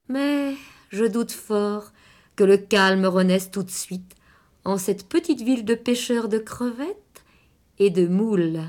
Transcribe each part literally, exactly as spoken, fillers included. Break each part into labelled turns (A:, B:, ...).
A: Mais je doute fort que le calme renaisse tout de suite en cette petite ville de pêcheurs de crevettes et de moules.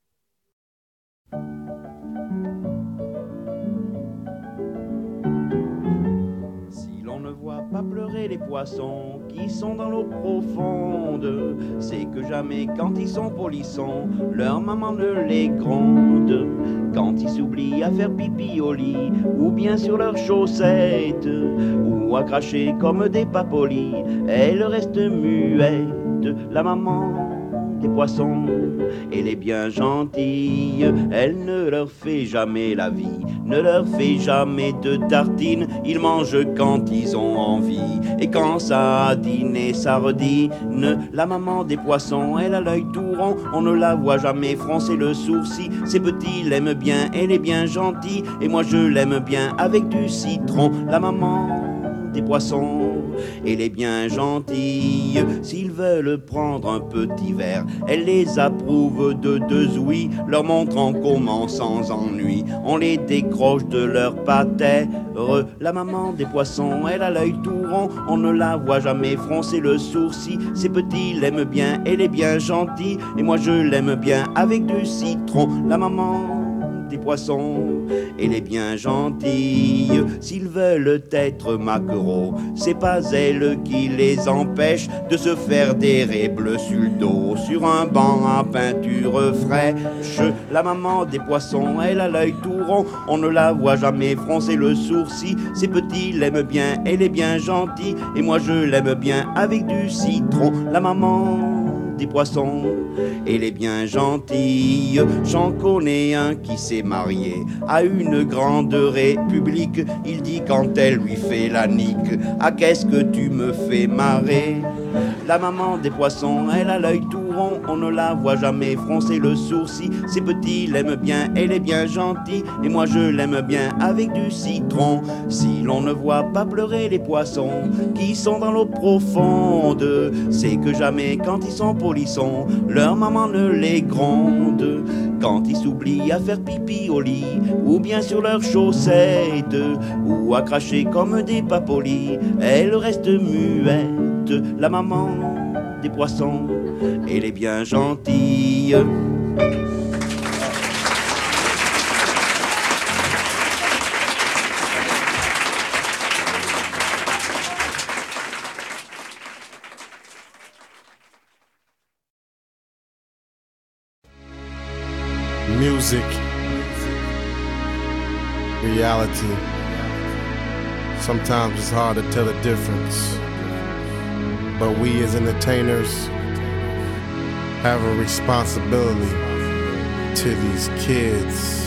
B: Si l'on ne voit pas pleurer les poissons qui sont dans l'eau profonde, c'est que jamais quand ils sont polissons, leur maman ne les gronde. Quand ils s'oublient à faire pipi au lit, ou bien sur leurs chaussettes, ou à cracher comme des pas polis, elle reste muette, la maman des poissons. Elle est bien gentille, elle ne leur fait jamais la vie, ne leur fait jamais de tartines, ils mangent quand ils ont envie, et quand ça a dîné sardine. La maman des poissons, elle a l'œil tout rond, on ne la voit jamais froncer le sourcil, ses petits l'aiment bien, elle est bien gentille, et moi je l'aime bien avec du citron. La maman des poissons, elle est bien gentille, s'ils veulent prendre un petit verre, elle les approuve de deux ouïes, leur montrant comment sans ennui on les décroche de leur patère. La maman des poissons, elle a l'œil tout rond, on ne la voit jamais froncer le sourcil, ses petits l'aiment bien, elle est bien gentille, et moi je l'aime bien avec du citron. La maman des poissons, elle est bien gentille, s'ils veulent être maquereaux, c'est pas elle qui les empêche de se faire des raies bleues sur le dos, sur un banc à peinture fraîche. La maman des poissons, elle a l'œil tout rond, on ne la voit jamais froncer le sourcil, ses petits l'aiment bien, elle est bien gentille, et moi je l'aime bien avec du citron. La maman des poissons, elle est bien gentille, j'en connais un qui s'est marié à une grande république, il dit quand elle lui fait la nique, ah qu'est-ce que tu me fais marrer. La maman des poissons, elle a l'œil tout rond, on ne la voit jamais froncer le sourcil, ses petits l'aiment bien, elle est bien gentille, et moi je l'aime bien avec du citron. Si l'on ne voit pas pleurer les poissons qui sont dans l'eau profonde, c'est que jamais quand ils sont polissons, leur maman ne les gronde. Quand ils s'oublient à faire pipi au lit, ou bien sur leurs chaussettes, ou à cracher comme des pas polis, elle reste muette. La maman des poissons, elle est bien gentille.
C: Music, reality. Sometimes it's hard to tell the difference. But we as entertainers have a responsibility to these kids.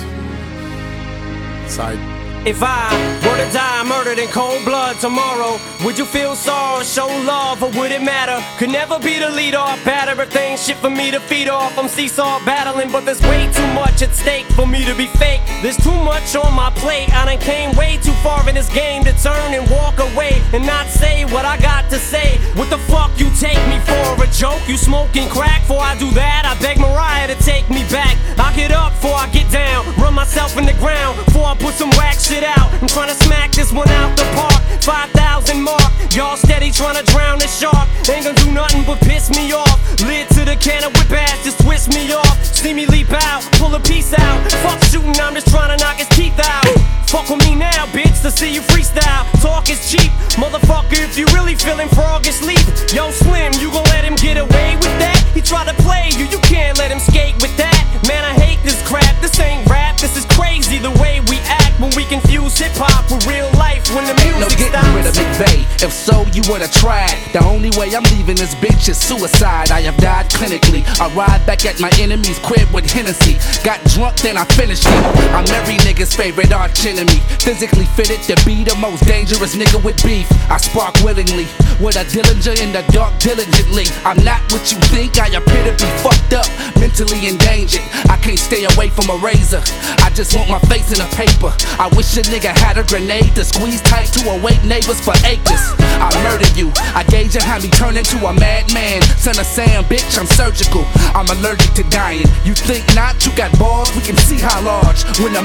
C: It's like,
D: if I were to die murdered in cold blood tomorrow, would you feel sorrow, show love, or would it matter? Could never be the lead off, bad everything, shit for me to feed off. I'm seesaw battling, but there's way too much at stake for me to be fake. There's too much on my plate, I done came way too far in this game to turn and walk away and not say what I got to say. What the fuck you take me for, a joke? You smoking crack? Before I do that, I beg Mariah to take me back. I get up before I get down, run myself in the ground before I put some whack shit out. I'm trying to smack this one out the park. Five thousand mark, y'all steady trying to drown the shark. Ain't gonna do nothing but piss me off. Lid to the can of whip ass, just twist me off. See me leap out, pull a piece out. Fuck shooting, I'm just trying to knock his teeth out. Fuck with me now, bitch, to see you freestyle. Talk is cheap, motherfucker, if you really feeling froggish leap. Yo, Slim, you gon' let him get away with that? He tried to play you, you can't let him skate with that. Man, I hate this crap, this ain't rap. This is crazy the way we act when we confuse hip-hop with real life when the music
E: no getting
D: stops.
E: rid of McVeigh, if so, you would've tried. The only way I'm leaving this bitch is suicide. I have died clinically. I ride back at my enemy's crib with Hennessy. Got drunk, then I finished it. I'm every nigga's favorite arch enemy. Physically fitted to be the most dangerous nigga with beef. I spark willingly with a Dillinger in the dark diligently. I'm not what you think, I appear to be fucked up, mentally endangered. I can't stay away from a razor, I just want my face in the paper. I wish a nigga had a grenade to squeeze tight to awake neighbors for acres. I murder you, I gauge and have me turn into a madman. Son of Sam, bitch, I'm surgical. I'm allergic to dying. You think not? You got balls? We can see how large when the music was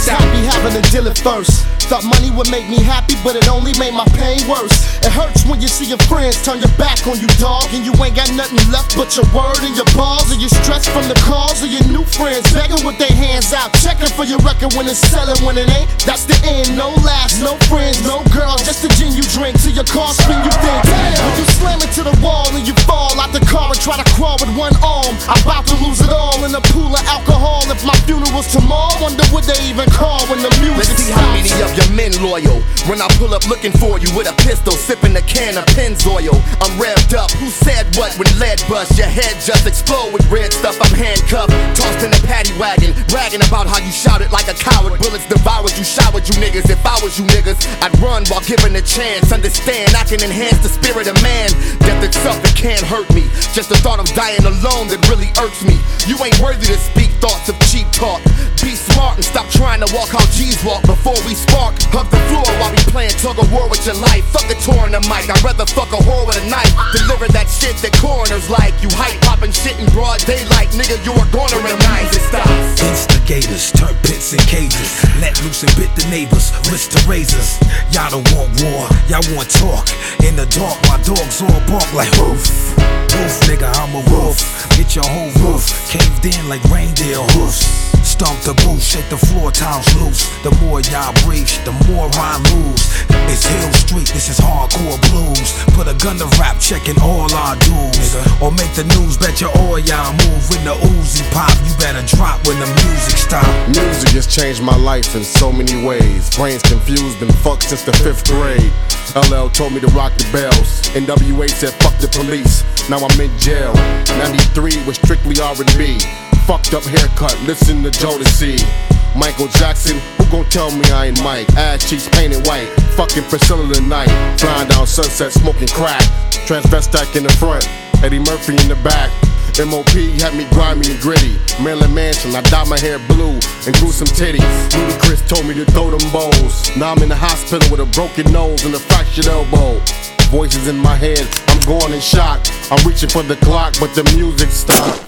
F: was happy having to deal it first. Thought money would make me happy, but it only made my pain worse. It hurts when you see your friends turn your back on you, dog, and you ain't got nothing left but your word and your balls. And you're stressed from the calls of your new friends, begging with their hands out, checking for your record when it's selling. When it ain't, that's the end. No laughs, no friends, no girls, just the gin you drink till your car spin. You think, damn, when you slam into the wall and you fall out the car and try to crawl with one arm, I'm about to lose it all in a pool of alcohol. If my funeral's tomorrow, wonder what they even call when the music
E: Let's see
F: stops.
E: how many of your men loyal when I pull up looking for you with a pistol, sipping a can of Pennzoil. I'm revved up. Who said what when lead bust? Your head just explode with red stuff. I'm handcuffed, tossed in a paddy wagon, bragging about how you shouted like a coward. Bullets devoured you, showered you niggas. If I was you niggas, I'd run while given a chance. Understand, I can enhance the spirit of man. Death itself, it can't hurt me. Just the thought of dying alone that really irks me. You ain't worthy to speak thoughts of cheap talk. Be smart and stop trying to walk how G's walk before we spark. Hug the floor while we playing tug of war with your life. Fuck a tour in the mic, I'd rather fuck a whore with a knife. Deliver that shit that coroners like. You hype popping shit in broad daylight, nigga, you are gonna remind it stops.
G: Instigators, turn pits and cages, let loose and bit the neighbors, wrist to razors. Y'all don't want war, y'all want talk. In the dark, my dogs all bark like hoof. Wolf, nigga, I'm a wolf. Get your whole roof caved in like reindeer hoofs. Stomp the booth, shake the floor, times loose. The more y'all breach, the more rhyme moves. It's Hill Street, this is hardcore blues. Put a gun to rap, checking all our dues. Or make the news, bet your all y'all move. When the Uzi pop, you better drop when the music stop.
C: Music has changed my life in so many ways. Brains confused, been fucked since the fifth grade. L L told me to rock the bells. N W A said fuck the police. Now I'm in jail. ninety-three was strictly R and B. Fucked up haircut, listen to Jodeci. Michael Jackson, who gon' tell me I ain't Mike? Ass cheeks painted white, fucking Priscilla tonight. Flying down Sunset, smoking crack. Transvestite in the front, Eddie Murphy in the back. M O P had me grimy and gritty. Maryland Mansion, I dyed my hair blue and grew some titties. Ludacris told me to throw them bowls. Now I'm in the hospital with a broken nose and a fractured elbow. Voices in my head, I'm going in shock. I'm reaching for the clock, but the music stops.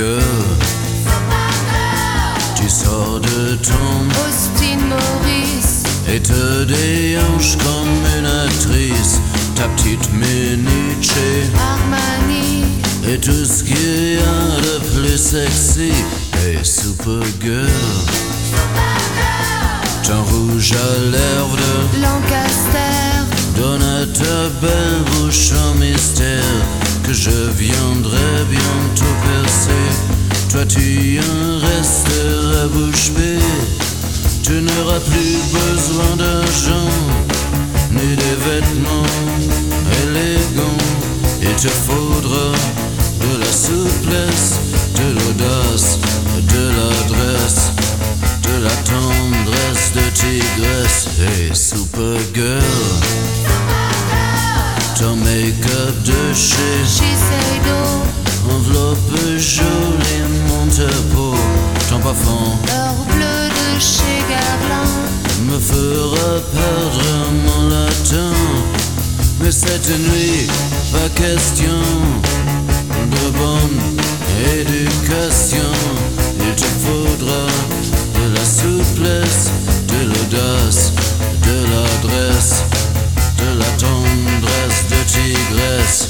H: Supergirl. Tu sors de ton
I: Austin Maurice
H: et te déhanches comme une actrice. Ta petite minute chez
I: Armani
H: et tout ce qu'il y a de plus sexy. Hey Supergirl, ton rouge à lèvres de
I: Lancaster
H: donne à ta belle bouche un mystère que je viendrai bientôt percer. Toi tu en resteras bouche bée. Tu n'auras plus besoin d'argent ni des vêtements élégants. Il te faudra de la souplesse, de l'audace, de l'adresse, de la tendresse de tigresse. Hey Supergirl, ton make-up de chez
I: Shiseido
H: enveloppe joliment ta peau. Ton parfum
I: Heure bleue de chez Guerlain
H: me fera perdre mon latin. Mais cette nuit, pas question de bonne éducation. Il te faudra de la souplesse, de l'audace, de l'adresse, de la tendresse de tigresse.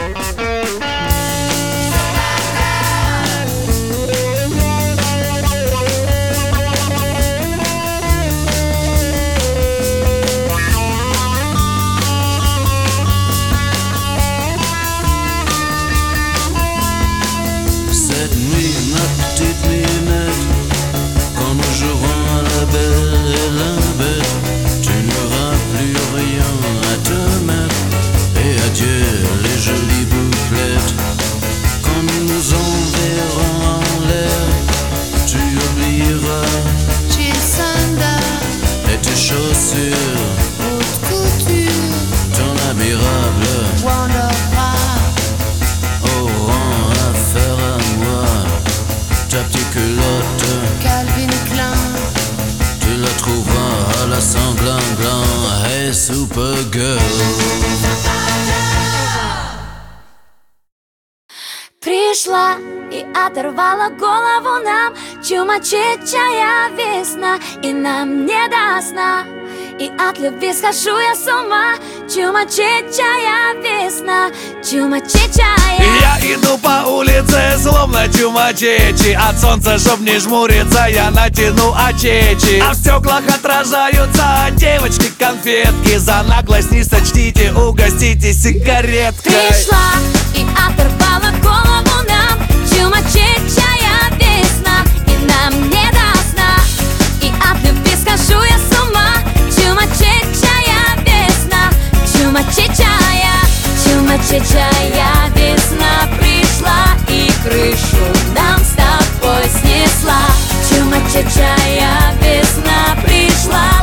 J: Пришла и оторвала голову нам чумачечая весна, и нам не до сна, и от любви схожу я с ума. Чумачечая весна, чумачечая.
K: Я иду по улице, словно чумачечи. От солнца, чтоб не жмуриться, я натяну очечи. А в стеклах отражаются девочки конфетки. За наглость не сочтите, угоститесь сигареткой.
J: Пришла и оторвала голову нам чумачечая весна, и нам не до сна, и от любви схожу я с ума. Чумачечая весна, чумачечая, чумачечая весна пришла и крышу нам с тобой снесла. Чумачечая весна пришла,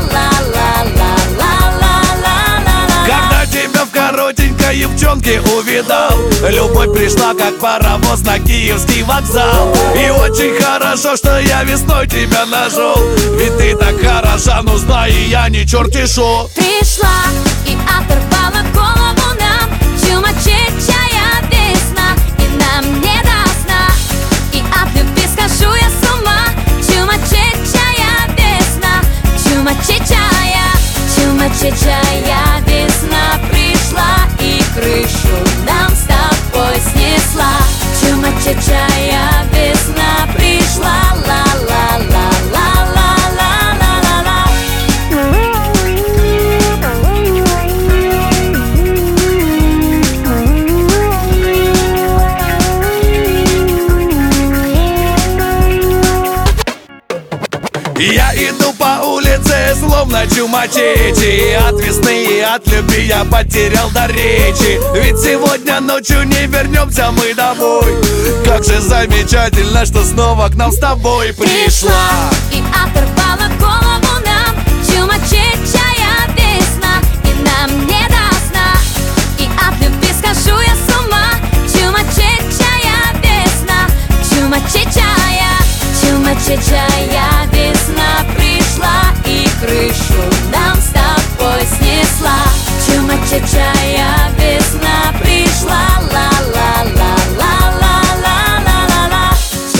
J: ла-ла-ла-ла-ла-ла-ла.
K: Когда тебя в коротенькой юбчонке увидал, любовь пришла, как паровоз на Киевский вокзал. И очень хорошо, что я весной тебя нашел, ведь ты так хороша, ну знай, я не черти шо.
J: Пришла и оторвала голову нам чумачечая весна, и нам не до сна, и от любви схожу я с ума. Чумачечая весна, чумачечая, чумачечая весна пришла и крышу нам с тобой снесла. Чумачечая весна пришла, ла-ла-ла-ла-ла-ла-ла-ла.
K: Я иду по улице, словно чумачечи. От весны и от любви я потерял до речи. Ведь сегодня ночью не вернемся мы домой. Как же замечательно, что снова к нам с тобой пришла
J: и оторвала голову нам чумачечая весна, и нам не до сна, и от любви схожу я с ума. Чумачечая весна, чумачечая, чумачечая весна пришла и крышу нам с тобой снесла. Чумачечая весна пришла, ла-ла-ла-ла-ла-ла-ла-ла.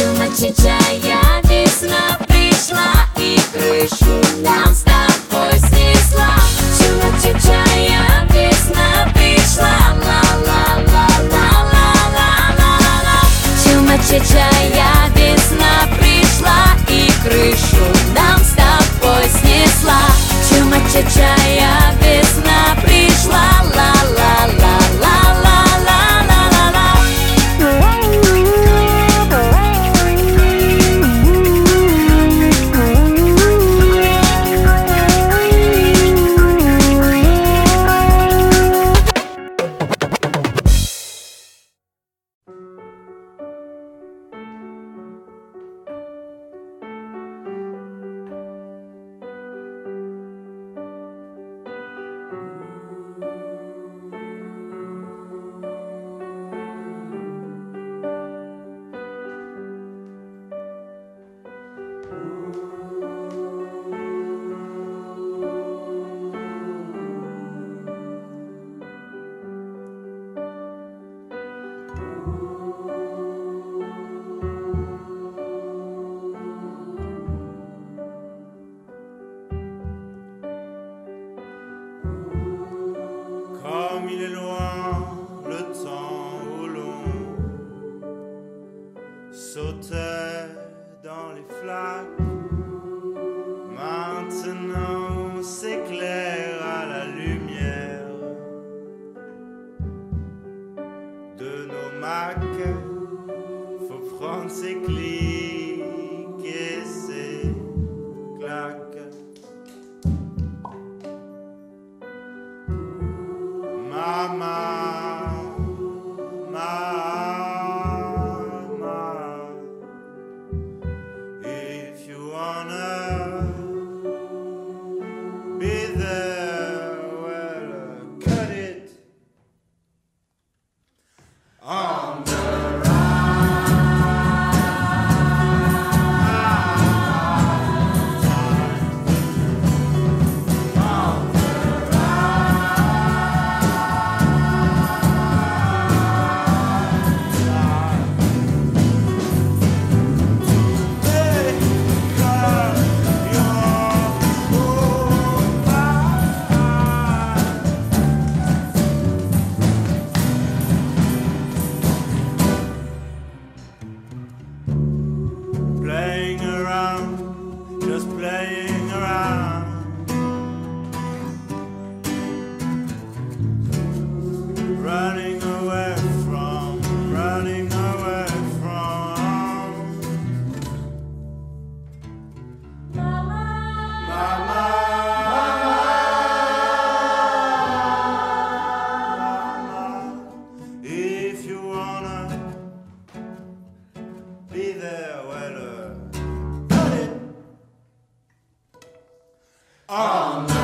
J: ча-ча-чая, весна пришла и крышу нам с тобой снесла. Чума-ча-чая, весна пришла, ла-ла-ла-ла-ла-ла-ла-ла-ла.
L: Comme il est loin, le temps où l'on sautait dans les flaques, maintenant s'éclaire à la lumière de nos Macs. Faut prendre ses clics et ses claques. Mama, mama, if you wanna be there, well, cut it on the playing around, just playing around. Running away from, running away from Mama, Mama, Mama. If you wanna be there, well, uh, cut it on the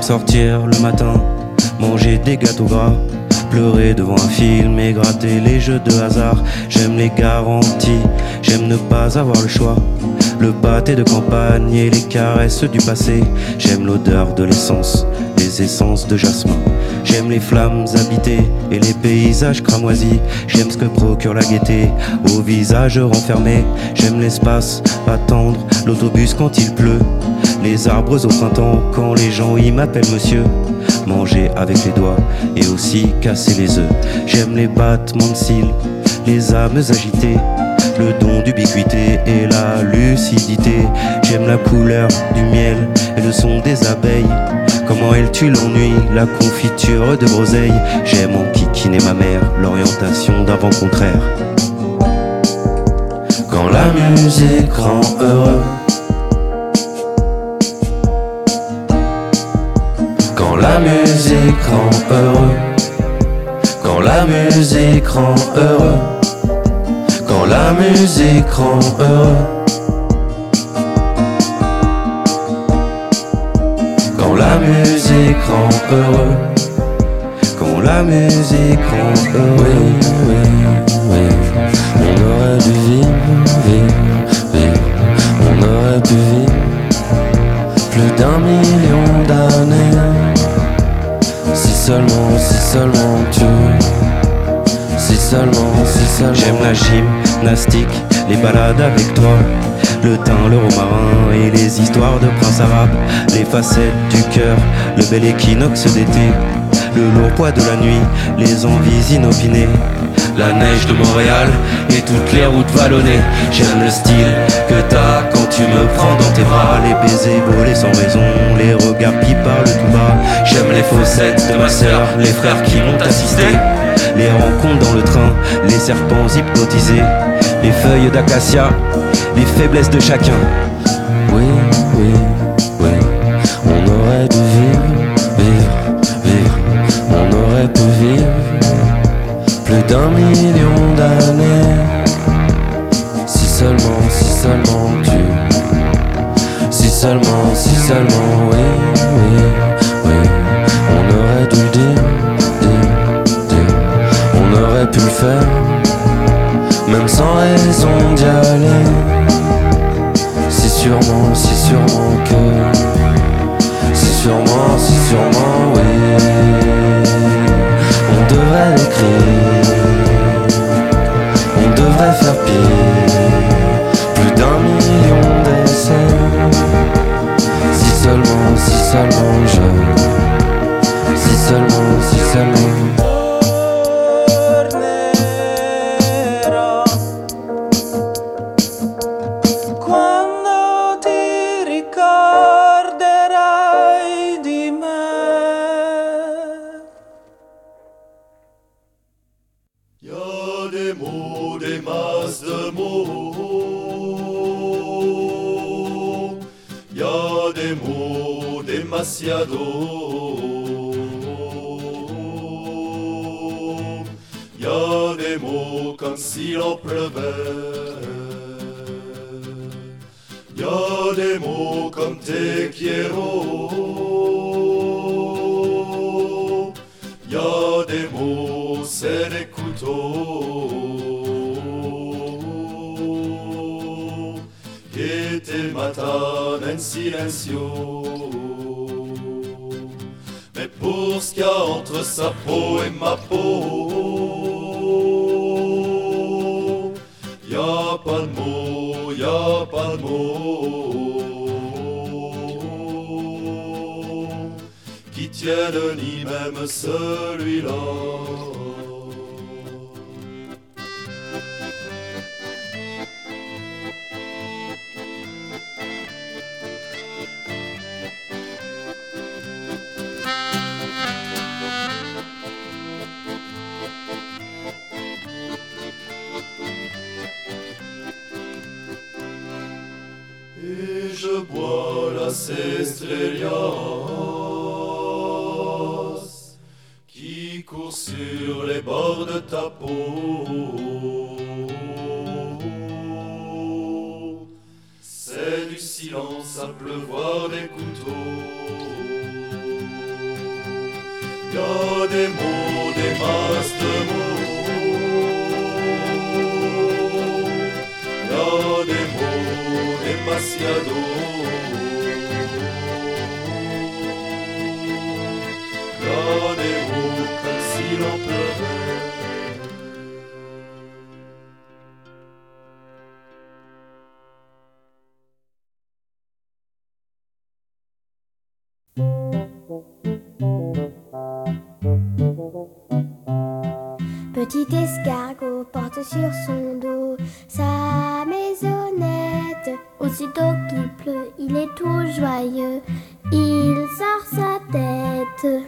M: Sortir le matin, manger des gâteaux gras, pleurer devant un film et gratter les jeux de hasard. J'aime les garanties, j'aime ne pas avoir le choix. Le pâté de campagne et les caresses du passé. J'aime l'odeur de l'essence, les essences de jasmin. J'aime les flammes habitées et les paysages cramoisis. J'aime ce que procure la gaieté au visage renfermé. J'aime l'espace, attendre l'autobus quand il pleut, les arbres au printemps quand les gens y m'appellent monsieur. Manger avec les doigts et aussi casser les œufs. J'aime les battements de cils, les âmes agitées, le don d'ubiquité et la lucidité. J'aime la couleur du miel et le son des abeilles, comment elle tue l'ennui, la confiture de groseille. J'aime enquiquiner ma mère, l'orientation d'un vent contraire. Quand la musique rend heureux, quand la musique rend heureux, quand la musique rend heureux, quand la musique rend heureux, quand la musique rend heureux, quand la musique rend heureux. Oui, oui, oui. On aurait dû vivre, vivre, vivre. On aurait pu vivre plus d'un million d'années. Si seulement, si seulement tu, si seulement, si seulement. J'aime la gymnastique, les balades avec toi, le thym, le romarin et les histoires de princes arabes, les facettes du cœur, le bel équinoxe d'été, le lourd poids de la nuit, les envies inopinées, la neige de Montréal et toutes les routes vallonnées. J'aime le style que t'as quand tu me prends dans tes bras, les baisers volés sans raison, les regards qui parlent tout bas. J'aime les fossettes de ma sœur, les frères qui m'ont assisté, les rencontres dans le train, les serpents hypnotisés, les feuilles d'acacia, les faiblesses de chacun. Oui, oui, oui, on aurait dû vivre, vivre, vivre. On aurait pu vivre plus d'un million d'années. Si seulement, si seulement tu, si seulement, si seulement, oui, oui, oui. On aurait dû dire, dire, dire. On aurait pu le faire, même sans raison d'y aller. Si sûrement, si sûrement que, si sûrement, si sûrement, oui. On devrait l'écrire, on devrait faire pire, plus d'un million d'essais. Si seulement, si seulement je, si seulement, si seulement.
L: Y a des mots comme s'il en pleuvait. Y a des mots comme te quiero. Y a des mots, c'est des couteaux que te matan en silencio. Pour ce qu'il y a entre sa peau et ma peau, y a pas de mots, y a pas de mots qui tiennent ni même celui-là. Je bois la Estrellas qui court sur les bords de ta peau. C'est du silence à pleuvoir des couteaux. y a des mots, des masses de mots, y a des mots, demasiado. Y a des mots comme si l'on pleurait.
N: Petit escargot porte sur son dos sa maisonnette. Aussitôt qu'il pleut, il est tout joyeux, il sort sa tête.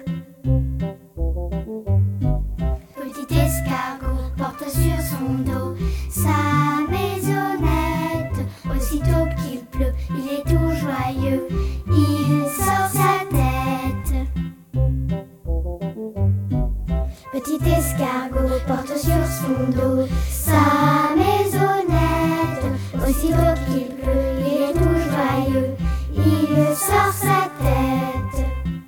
N: Petit escargot porte sur son dos sa maisonnette. Aussitôt qu'il pleut, il est tout joyeux, il sort sa tête. Petit escargot porte sur son dos sa maisonnette. Aussitôt qu'il pleut, il est tout joyeux, il sort sa tête.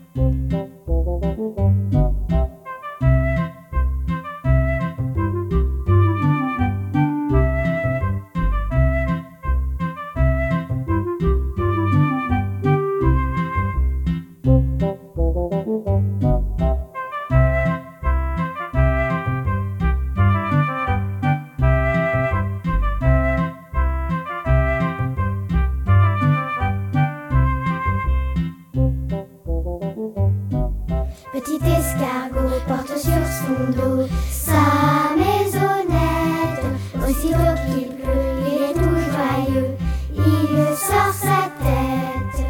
N: Petit escargot porte sur son dos sa maisonnette. Aussitôt qu'il pleut, il est tout joyeux, il sort sa tête.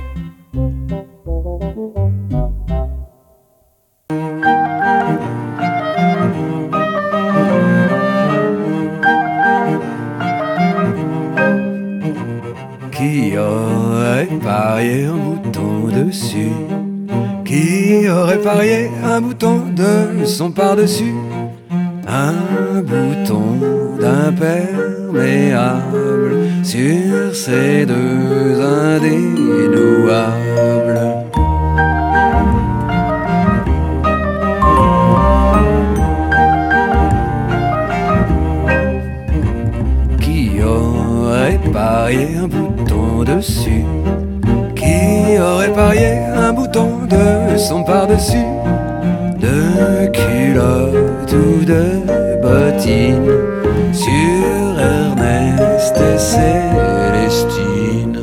O: Qui aurait parié un bouton dessus? Qui aurait parié un bouton de son par-dessus? Un bouton d'imperméable sur ces deux indénouables. Qui aurait parié un bouton dessus? Qui aurait parié un bouton de son par-dessus? De culotte ou de bottines sur Ernest et Célestine.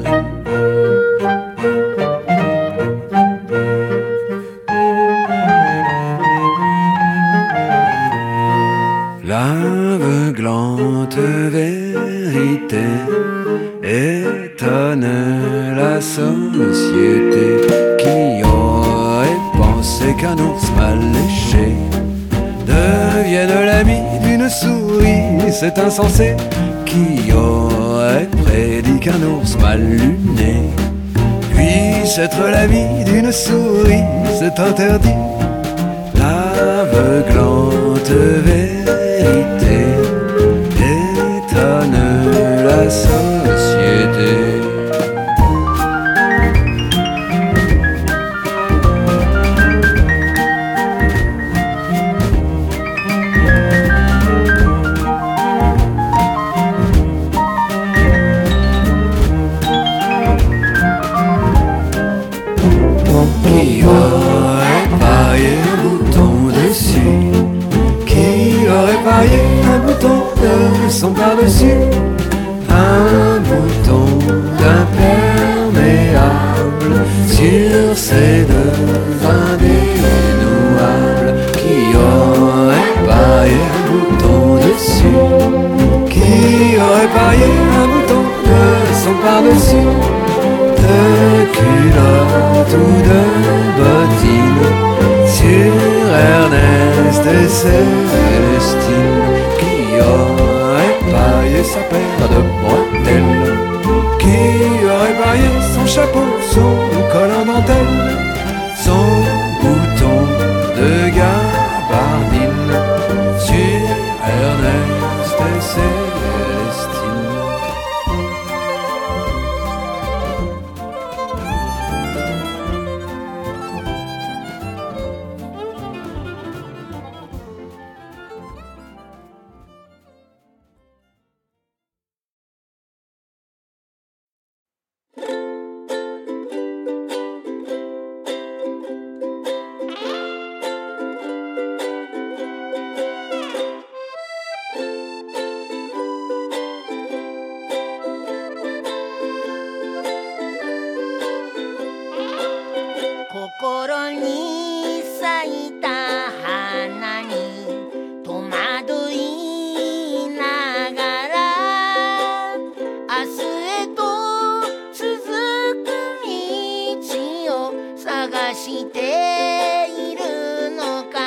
O: L'aveuglante vérité étonne la société. Qui aurait pensé qu'un ours mal léché devienne l'ami d'une souris? C'est insensé. Qui aurait prédit qu'un ours mal luné puisse être l'ami d'une souris? C'est interdit. L'aveuglante vérité étonne la société. Qui aurait parié un bouton dessus? Qui aurait parié un bouton de son par-dessus? Un bouton d'imperméable sur ces deux indénouables. Qui aurait parié un bouton dessus? Qui aurait parié un bouton de son par-dessus? De culotte ou de bottines sur Ernest et Célestine. Qui aurait parié sa paire de bretelles? Qui aurait parié son chapeau, son col en dentelle, son bouton de gabardine sur Ernest et Célestine?
P: 心に咲いた花に戸惑いながら明日へと続く道を探しているのか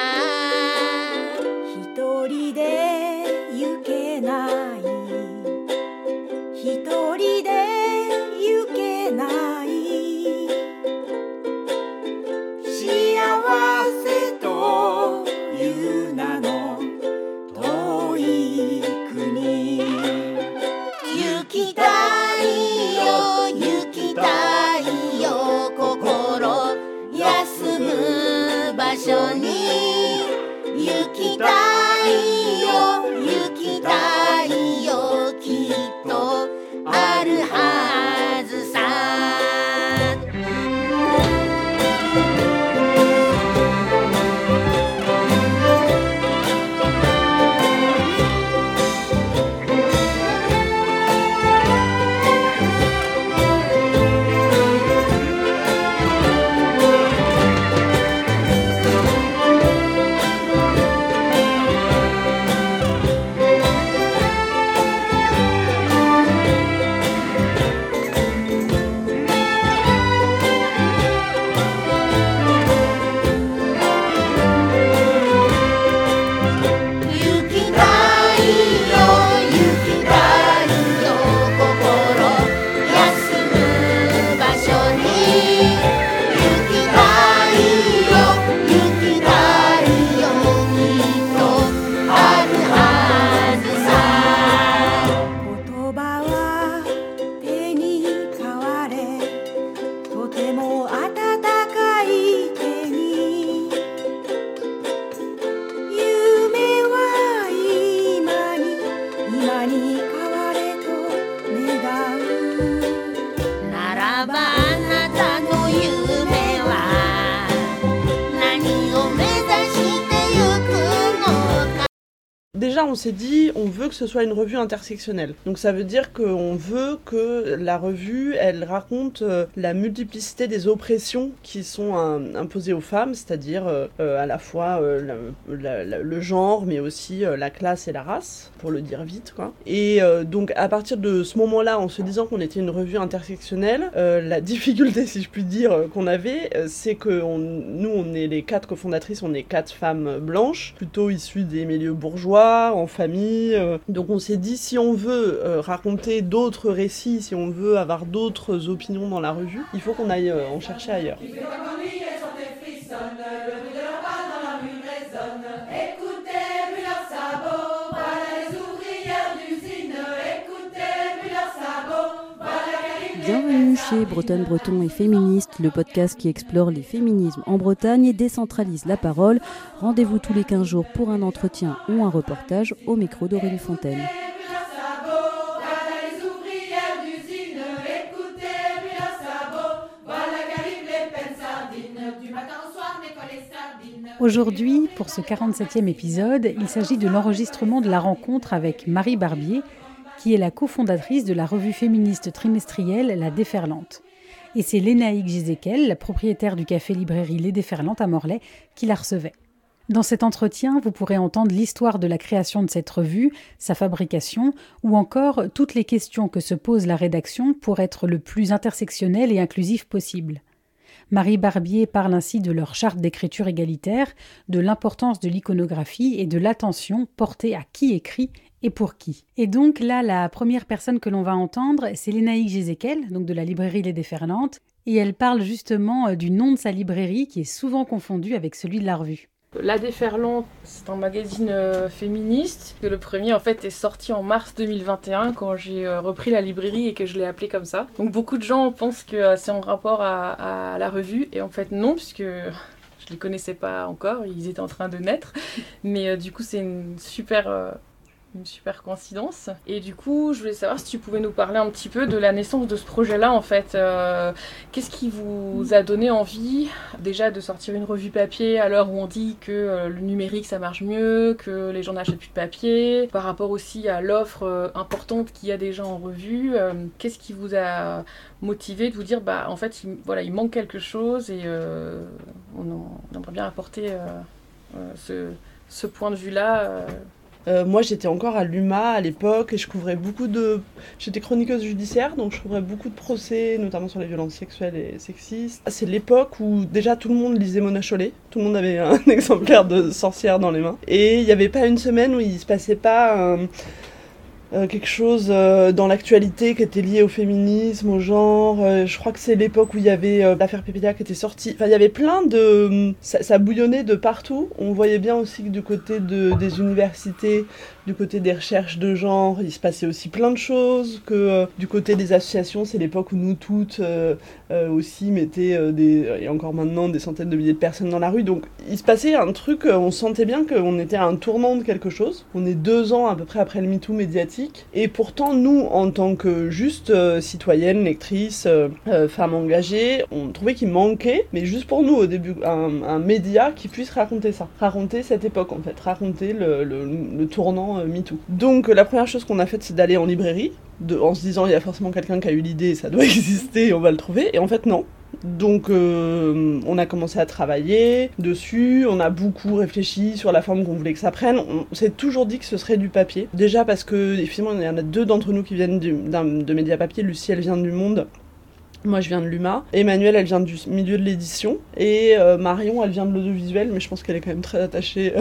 Q: 一人で行けない一人で行けない幸せという名の遠い国
P: 行きたいよ行きたいよ心休む場所に行きたいよ行きたいよきっとあるはずさ
R: Déjà, on s'est dit, on veut que ce soit une revue intersectionnelle. Donc ça veut dire qu'on veut que la revue, elle raconte euh, la multiplicité des oppressions qui sont un, imposées aux femmes, c'est-à-dire euh, à la fois euh, la, la, le genre, mais aussi euh, la classe et la race, pour le dire vite, quoi. Et euh, donc à partir de ce moment-là, en se disant qu'on était une revue intersectionnelle, euh, la difficulté, si je puis dire, euh, qu'on avait, euh, c'est que on, nous, on est les quatre cofondatrices, on est quatre femmes blanches, plutôt issues des milieux bourgeois, en famille. Euh, donc on s'est dit, si on veut euh, raconter d'autres récits, si on veut avoir d'autres opinions dans la revue, il faut qu'on aille euh, en chercher ailleurs.
S: Bienvenue chez Bretonne Breton et Féministe, le podcast qui explore les féminismes en Bretagne et décentralise la parole. Rendez-vous tous les quinze jours pour un entretien ou un reportage au micro d'Aurélie Fontaine.
T: Aujourd'hui, pour ce quarante-septième épisode, il s'agit de l'enregistrement de la rencontre avec Marie Barbier, qui est la cofondatrice de la revue féministe trimestrielle La Déferlante. Et c'est Lénaïque Gézéquel, la propriétaire du café-librairie Les Déferlantes à Morlaix, qui la recevait. Dans cet entretien, vous pourrez entendre l'histoire de la création de cette revue, sa fabrication, ou encore toutes les questions que se pose la rédaction pour être le plus intersectionnel et inclusif possible. Marie Barbier parle ainsi de leur charte d'écriture égalitaire, de l'importance de l'iconographie et de l'attention portée à qui écrit et pour qui. Et donc là, la première personne que l'on va entendre, c'est Lénaïque Gézéquel, donc de la librairie Les Déferlantes, et elle parle justement du nom de sa librairie qui est souvent confondu avec celui de la revue.
U: La Déferlante, c'est un magazine euh, féministe. Le premier, en fait, est sorti en mars deux mille vingt et un, quand j'ai euh, repris la librairie et que je l'ai appelé comme ça. Donc beaucoup de gens pensent que euh, c'est en rapport à, à la revue, et en fait non, puisque je les connaissais pas encore, ils étaient en train de naître. Mais euh, du coup, c'est une super... Euh, une super coïncidence. Et du coup, je voulais savoir si tu pouvais nous parler un petit peu de la naissance de ce projet-là, en fait. Euh, qu'est-ce qui vous a donné envie, déjà, de sortir une revue papier à l'heure où on dit que euh, le numérique, ça marche mieux, que les gens n'achètent plus de papier, par rapport aussi à l'offre euh, importante qu'il y a déjà en revue. Euh, qu'est-ce qui vous a motivé de vous dire, bah, en fait, il, voilà, il manque quelque chose et euh, on, en, on aimerait bien apporter euh, euh, ce, ce point de vue-là euh,
R: Euh, moi, j'étais encore à l'U M A à l'époque et je couvrais beaucoup de... J'étais chroniqueuse judiciaire, donc je couvrais beaucoup de procès, notamment sur les violences sexuelles et sexistes. C'est l'époque où déjà tout le monde lisait Mona Chollet, tout le monde avait un exemplaire de Sorcière dans les mains. Et il n'y avait pas une semaine où il ne se passait pas un... Euh, quelque chose euh, dans l'actualité qui était lié au féminisme, au genre. Euh, je crois que c'est l'époque où il y avait euh, l'affaire P P D A qui était sortie. Enfin, il y avait plein de... Ça, ça bouillonnait de partout. On voyait bien aussi que du côté de, des universités, du côté des recherches de genre, il se passait aussi plein de choses. Que euh, du côté des associations, c'est l'époque où nous toutes euh, euh, aussi mettaient euh, des... et encore maintenant, des centaines de milliers de personnes dans la rue. Donc, il se passait un truc, euh, on sentait bien qu'on était à un tournant de quelque chose. On est deux ans à peu près après le MeToo médiatique. Et pourtant, nous, en tant que juste euh, citoyennes, lectrices, euh, euh, femmes engagées, on trouvait qu'il manquait, mais juste pour nous au début, un, un média qui puisse raconter ça, raconter cette époque en fait, raconter le, le, le tournant euh, MeToo. Donc la première chose qu'on a faite, c'est d'aller en librairie, de, en se disant il y a forcément quelqu'un qui a eu l'idée, ça doit exister, on va le trouver, et en fait non. Donc euh, on a commencé à travailler dessus, on a beaucoup réfléchi sur la forme qu'on voulait que ça prenne. On s'est toujours dit que ce serait du papier. Déjà parce que, effectivement, il y en a deux d'entre nous qui viennent du, d'un, de médias papier. Lucie, elle vient du Monde. Moi, je viens de l'U M A. Emmanuelle, elle vient du milieu de l'édition. Et euh, Marion, elle vient de l'audiovisuel, mais je pense qu'elle est quand même très attachée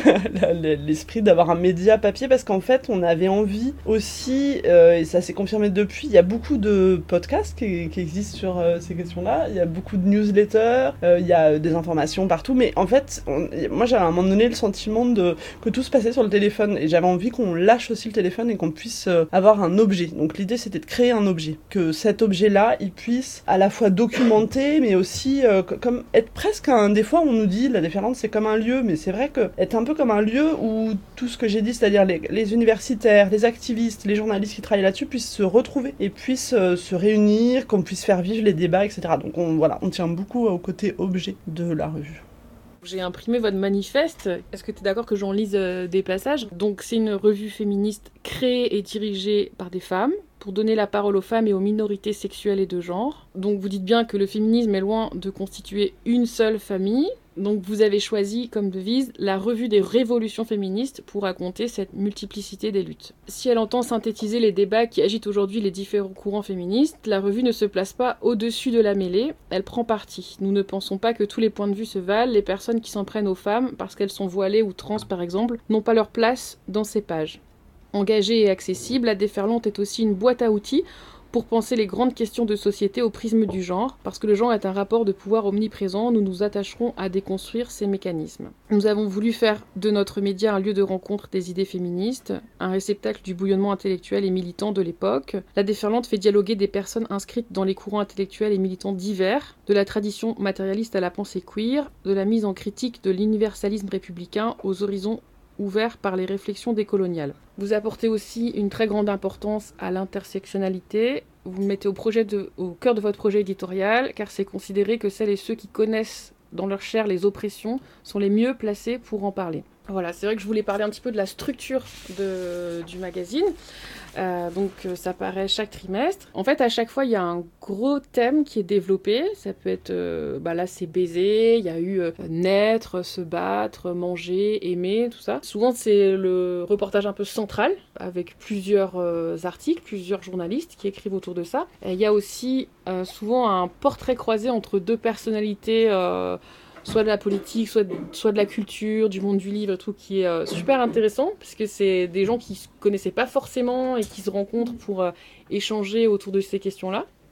R: à l'esprit d'avoir un média papier, parce qu'en fait, on avait envie aussi, euh, et ça s'est confirmé depuis, il y a beaucoup de podcasts qui, qui existent sur euh, ces questions-là, il y a beaucoup de newsletters, euh, il y a des informations partout, mais en fait, on, moi, j'avais à un moment donné le sentiment de, que tout se passait sur le téléphone, et j'avais envie qu'on lâche aussi le téléphone et qu'on puisse euh, avoir un objet. Donc l'idée, c'était de créer un objet, que cet objet-là, il puisse à la fois documenter, mais aussi euh, comme être presque un... Des fois, on nous dit, la déferlante, c'est comme un lieu, mais c'est vrai que être un peu comme un lieu où tout ce que j'ai dit, c'est-à-dire les, les universitaires, les activistes, les journalistes qui travaillent là-dessus, puissent se retrouver et puissent euh, se réunir, qu'on puisse faire vivre les débats, et cetera. Donc on, voilà, on tient beaucoup au côté objet de la revue.
U: J'ai imprimé votre manifeste. Est-ce que tu es d'accord que j'en lise euh, des passages ? Donc c'est une revue féministe créée et dirigée par des femmes pour donner la parole aux femmes et aux minorités sexuelles et de genre. Donc vous dites bien que le féminisme est loin de constituer une seule famille. Donc vous avez choisi comme devise la revue des révolutions féministes pour raconter cette multiplicité des luttes. Si elle entend synthétiser les débats qui agitent aujourd'hui les différents courants féministes, la revue ne se place pas au-dessus de la mêlée, elle prend parti. Nous ne pensons pas que tous les points de vue se valent, les personnes qui s'en prennent aux femmes, parce qu'elles sont voilées ou trans par exemple, n'ont pas leur place dans ces pages. Engagée et accessible, la déferlante est aussi une boîte à outils pour penser les grandes questions de société au prisme du genre, parce que le genre est un rapport de pouvoir omniprésent, nous nous attacherons à déconstruire ces mécanismes. Nous avons voulu faire de notre média un lieu de rencontre des idées féministes, un réceptacle du bouillonnement intellectuel et militant de l'époque. La déferlante fait dialoguer des personnes inscrites dans les courants intellectuels et militants divers, de la tradition matérialiste à la pensée queer, de la mise en critique de l'universalisme républicain aux horizons ouvert par les réflexions décoloniales. Vous apportez aussi une très grande importance à l'intersectionnalité. Vous le mettez au, projet de, au cœur de votre projet éditorial, car c'est considéré que celles et ceux qui connaissent dans leur chair les oppressions sont les mieux placés pour en parler. Voilà, c'est vrai que je voulais parler un petit peu de la structure de, du magazine. Euh, donc euh, ça paraît chaque trimestre. En fait, à chaque fois, il y a un gros thème qui est développé. Ça peut être, euh, bah là, c'est baiser, il y a eu euh, naître, se battre, manger, aimer, tout ça. Souvent, c'est le reportage un peu central, avec plusieurs euh, articles, plusieurs journalistes qui écrivent autour de ça. Et il y a aussi euh, souvent un portrait croisé entre deux personnalités, euh, soit de la politique, soit de, soit de la culture, du monde du livre, tout, qui est euh, super intéressant, parce que c'est des gens qui ne se connaissaient pas forcément et qui se rencontrent pour euh, échanger autour de ces questions-là.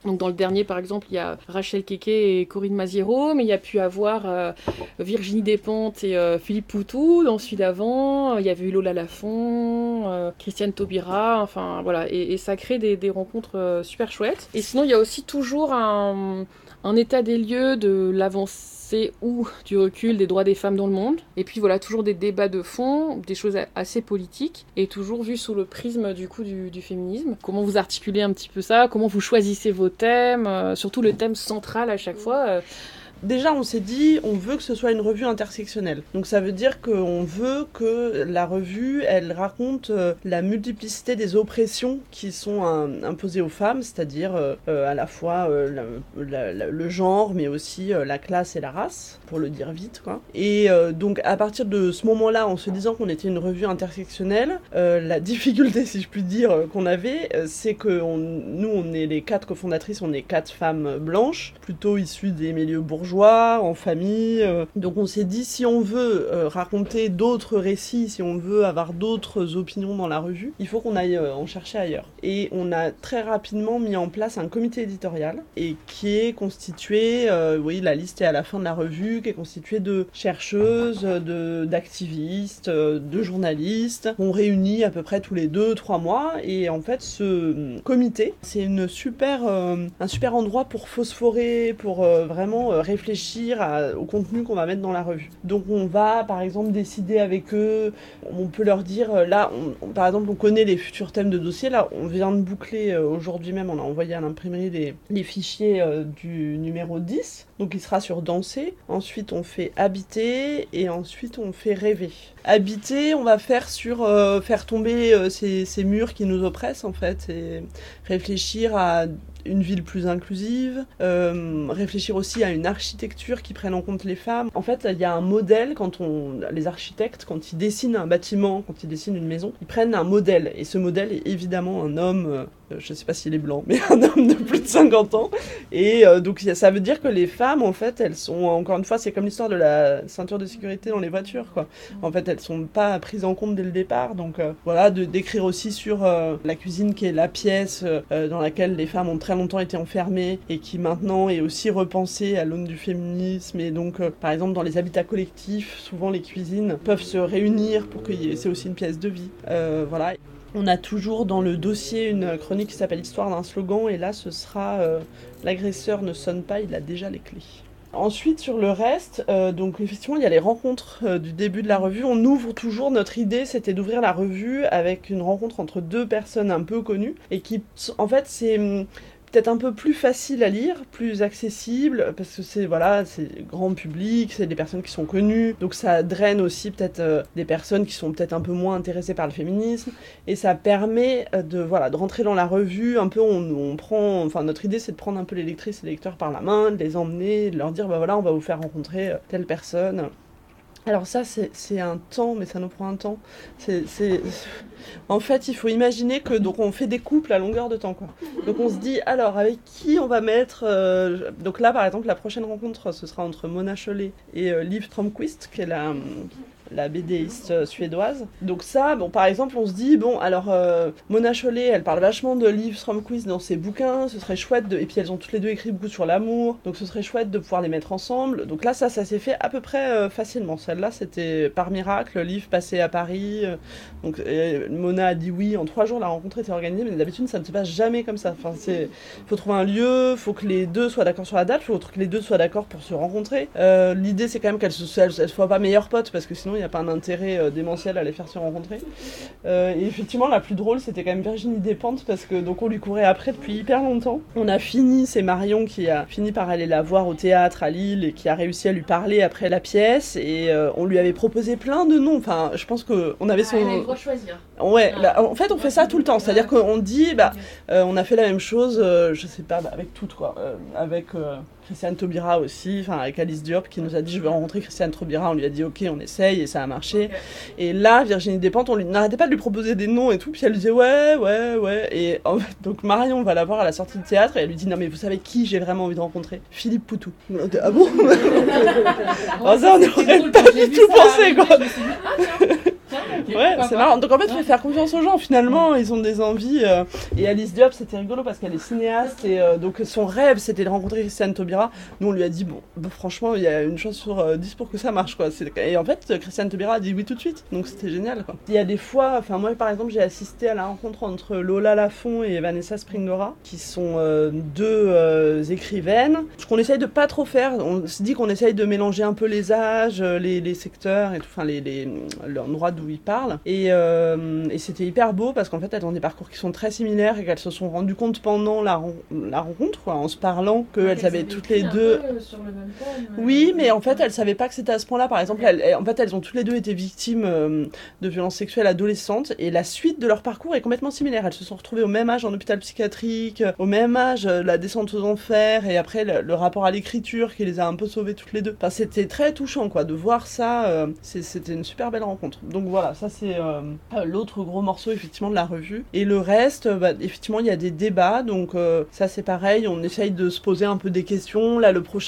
U: Donc dans le dernier, par exemple, il y a Rachel Keke et Corinne Maziero, mais il y a pu avoir euh, Virginie Despentes et euh, Philippe Poutou. Dans celui d'avant, il y avait eu Lola Lafont, euh, Christiane Taubira, enfin voilà, et, et ça crée des, des rencontres euh, super chouettes. Et sinon, il y a aussi toujours un, un état des lieux de l'avancée ou du recul des droits des femmes dans le monde. Et puis voilà, toujours des débats de fond, des choses assez politiques, et toujours vu sous le prisme du coup du, du féminisme. Comment vous articulez un petit peu ça, comment vous choisissez vos thèmes, euh, surtout le thème central à chaque fois. Euh,
R: Déjà, on s'est dit, on veut que ce soit une revue intersectionnelle. Donc ça veut dire qu'on veut que la revue, elle raconte euh, la multiplicité des oppressions qui sont un, imposées aux femmes, c'est-à-dire euh, euh, à la fois euh, la, la, la, le genre, mais aussi euh, la classe et la race, pour le dire vite, quoi. Et euh, donc à partir de ce moment-là, en se disant qu'on était une revue intersectionnelle, euh, la difficulté, si je puis dire, euh, qu'on avait, euh, c'est que on, nous, on est les quatre cofondatrices, on est quatre femmes blanches, plutôt issues des milieux bourgeois, en famille. Donc on s'est dit, si on veut euh, raconter d'autres récits, si on veut avoir d'autres opinions dans la revue, il faut qu'on aille euh, en chercher ailleurs. Et on a très rapidement mis en place un comité éditorial, et qui est constitué, euh, oui, la liste est à la fin de la revue, qui est constitué de chercheuses, de, d'activistes, de journalistes. On réunit à peu près tous les deux, trois mois, et en fait ce comité, c'est une super, euh, un super endroit pour phosphorer, pour euh, vraiment euh, réfléchir réfléchir à, au contenu qu'on va mettre dans la revue. Donc on va par exemple décider avec eux, on peut leur dire, là on, on, par exemple on connaît les futurs thèmes de dossier, là on vient de boucler euh, aujourd'hui même, on a envoyé à l'imprimerie les, les fichiers euh, du numéro dix, donc il sera sur Danser. Ensuite on fait Habiter et ensuite on fait Rêver. Habiter, on va faire sur euh, faire tomber euh, ces, ces murs qui nous oppressent en fait, et réfléchir à une ville plus inclusive, euh, réfléchir aussi à une architecture qui prenne en compte les femmes. En fait, il y a un modèle, quand on, les architectes, quand ils dessinent un bâtiment, quand ils dessinent une maison, ils prennent un modèle, et ce modèle est évidemment un homme, euh, je sais pas s'il est blanc, mais un homme de plus de cinquante ans, et euh, donc ça veut dire que les femmes, en fait, elles sont, encore une fois, c'est comme l'histoire de la ceinture de sécurité dans les voitures, quoi. En fait, elles sont pas prises en compte dès le départ, donc euh, voilà, de, d'écrire aussi sur euh, la cuisine qui est la pièce euh, dans laquelle les femmes ont très longtemps été enfermées et qui maintenant est aussi repensée à l'aune du féminisme. Et donc euh, par exemple dans les habitats collectifs, souvent les cuisines peuvent se réunir pour que y ait... c'est aussi une pièce de vie. Euh, voilà. On a toujours dans le dossier une chronique qui s'appelle Histoire d'un slogan, et là ce sera euh, l'agresseur ne sonne pas, il a déjà les clés. Ensuite, sur le reste, euh, donc effectivement, il y a les rencontres euh, du début de la revue. On ouvre toujours, notre idée, c'était d'ouvrir la revue avec une rencontre entre deux personnes un peu connues, et qui, en fait, c'est peut-être un peu plus facile à lire, plus accessible, parce que c'est, voilà, c'est grand public, c'est des personnes qui sont connues, donc ça draine aussi peut-être euh, des personnes qui sont peut-être un peu moins intéressées par le féminisme, et ça permet euh, de, voilà, de rentrer dans la revue, un peu, on, on prend, enfin notre idée c'est de prendre un peu les lectrices et les lecteurs par la main, de les emmener, de leur dire, bah voilà, on va vous faire rencontrer euh, telle personne. Alors ça, c'est, c'est un temps, mais ça nous prend un temps. C'est, c'est... En fait, il faut imaginer que donc on fait des couples à longueur de temps, quoi. Donc on se dit, alors, avec qui on va mettre... Euh... Donc là, par exemple, la prochaine rencontre, ce sera entre Mona Chollet et euh, Liv Strömquist, qui est la... la BDiste suédoise. Donc ça, bon, par exemple, on se dit, bon, alors, euh, Mona Chollet, elle parle vachement de Liv Strömquist dans ses bouquins, ce serait chouette, de... et puis elles ont toutes les deux écrit beaucoup sur l'amour, donc ce serait chouette de pouvoir les mettre ensemble. Donc là, ça, ça s'est fait à peu près euh, facilement. Celle-là, c'était par miracle, Liv passait à Paris, euh, donc euh, Mona a dit oui, en trois jours, la rencontre était organisée, mais d'habitude, ça ne se passe jamais comme ça. Enfin, c'est... faut trouver un lieu, faut que les deux soient d'accord sur la date, faut que les deux soient d'accord pour se rencontrer. Euh, l'idée, c'est quand même qu'elles ne elles, elles soient pas meilleures potes, parce que sinon, il n'y a pas un intérêt euh, démentiel à les faire se rencontrer. Euh, et effectivement, la plus drôle, c'était quand même Virginie Despentes, parce que donc on lui courait après depuis hyper longtemps. On a fini, c'est Marion qui a fini par aller la voir au théâtre à Lille et qui a réussi à lui parler après la pièce, et euh, on lui avait proposé plein de noms. Enfin, je pense qu'on avait son...
U: Ah, elle a le droit de choisir.
R: Ouais, bah, en fait, on fait ça tout le temps. C'est-à-dire qu'on dit, bah, euh, on a fait la même chose, euh, je sais pas, bah, avec toutes, quoi. Euh, avec... Euh, Christiane Taubira aussi, enfin avec Alice Diop qui nous a dit je veux rencontrer Christiane Taubira, on lui a dit ok on essaye et ça a marché. Okay. Et là Virginie Despentes, on lui n'arrêtait pas de lui proposer des noms et tout, puis elle lui disait ouais ouais ouais, et en fait, donc Marion va la voir à la sortie de théâtre et elle lui dit non mais vous savez qui j'ai vraiment envie de rencontrer? Philippe Poutou. Ah bon? Oh, ça on aurait pas du tout pensé quoi.
U: okay,
R: ouais, c'est marrant. Donc en fait, il faut faire confiance aux gens. Finalement, ils ont des envies. Euh... Et Alice Diop, c'était rigolo parce qu'elle est cinéaste et euh, donc son rêve, c'était de rencontrer Christiane Taubira. Nous, on lui a dit bon, bon franchement, il y a une chance sur euh, dix pour que ça marche, quoi. C'est... Et en fait, Christiane Taubira a dit oui tout de suite. Donc c'était génial, quoi. Il y a des fois, enfin moi par exemple, j'ai assisté à la rencontre entre Lola Lafont et Vanessa Springora, qui sont euh, deux euh, écrivaines. Ce qu'on essaye de pas trop faire, on se dit qu'on essaye de mélanger un peu les âges, les, les secteurs et tout, enfin les, les l'endroit d'où ils parlent. Et, euh, et c'était hyper beau parce qu'en fait elles ont des parcours qui sont très similaires et qu'elles se sont rendues compte pendant la, la rencontre, quoi, en se parlant qu'elles ouais, avaient toutes les deux.
U: Sur le même thème,
R: oui, mais en fait elles savaient pas que c'était à ce point-là. Par exemple, elles, elles, en fait elles ont toutes les deux été victimes euh, de violences sexuelles adolescentes et la suite de leur parcours est complètement similaire. Elles se sont retrouvées au même âge en hôpital psychiatrique, au même âge la descente aux enfers et après le, le rapport à l'écriture qui les a un peu sauvées toutes les deux. Enfin, c'était très touchant, quoi, de voir ça. Euh, c'est, c'était une super belle rencontre. Donc voilà, ça c'est euh, l'autre gros morceau effectivement de la revue. Et le reste, bah, effectivement, il y a des débats. Donc euh, ça c'est pareil, on essaye de se poser un peu des questions. Là, le prochain